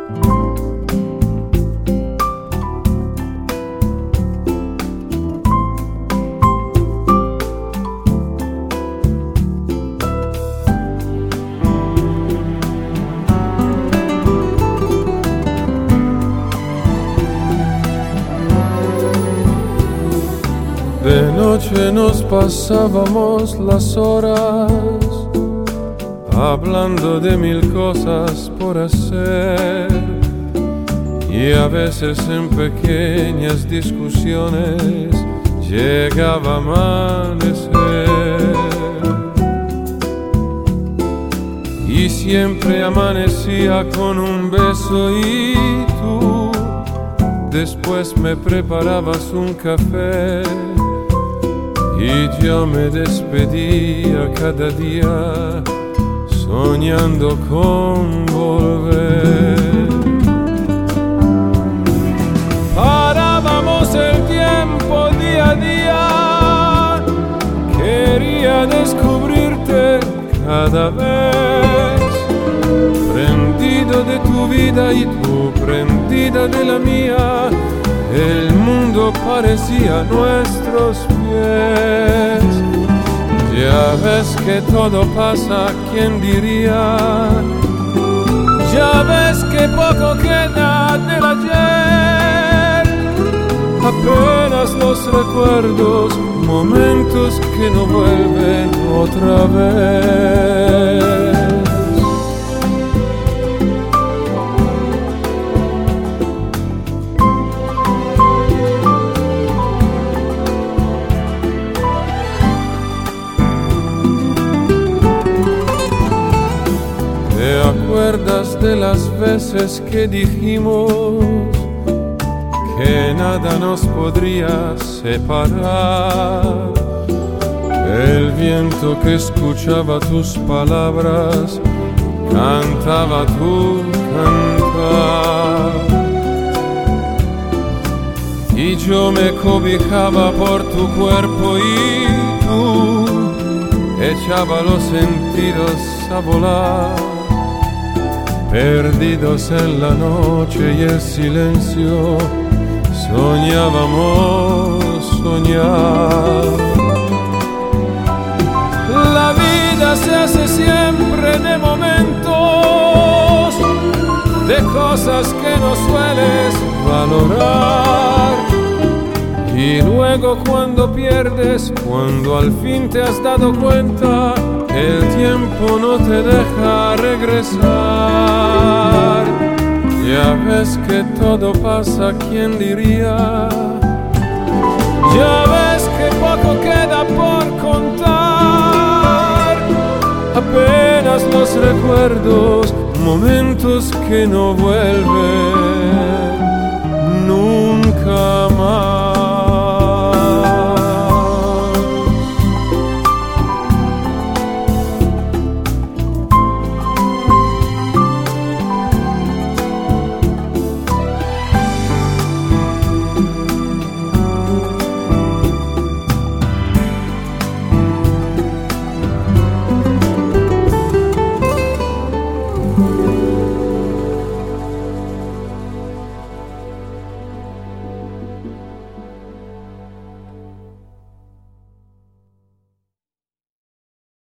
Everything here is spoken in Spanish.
De noche nos pasábamos las horas hablando de mil cosas por hacer, y a veces en pequeñas discusiones llegaba a amanecer, y siempre amanecía con un beso y tú después me preparabas un café. Y yo me despedía cada día soñando con volver. Parábamos el tiempo día a día, quería descubrirte cada vez, prendido de tu vida y tú prendida de la mía. El mundo parecía a nuestros pies. Ya ves que todo pasa, ¿quién diría? Ya ves que poco queda del ayer. Apenas los recuerdos, momentos que no vuelven otra vez. ¿Te acuerdas de las veces que dijimos que nada nos podría separar? El viento que escuchaba tus palabras cantaba tu cantar, y yo me cobijaba por tu cuerpo y tú echaba los sentidos a volar. Perdidos en la noche y el silencio, soñábamos soñar. La vida se hace siempre de momentos, de cosas que no sueles valorar. Y luego cuando pierdes, cuando al fin te has dado cuenta, el tiempo no te deja regresar. Ya ves que todo pasa, ¿quién diría? Ya ves que poco queda por contar. Apenas los recuerdos, momentos que no vuelven nunca más.